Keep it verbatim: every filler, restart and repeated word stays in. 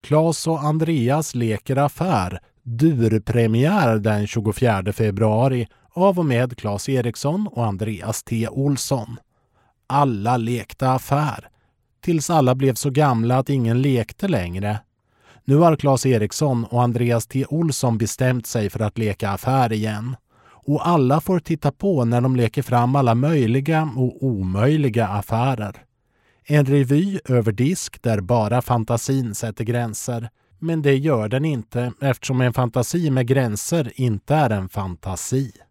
Claes och Andreas leker affär, durpremiär den tjugofjärde februari av och med Claes Eriksson och Andreas T. Olsson. Alla lekte affär, tills alla blev så gamla att ingen lekte längre. Nu har Claes Eriksson och Andreas T. Olsson bestämt sig för att leka affär igen. Och alla får titta på när de leker fram alla möjliga och omöjliga affärer. En revy över disk där bara fantasin sätter gränser. Men det gör den inte eftersom en fantasi med gränser inte är en fantasi.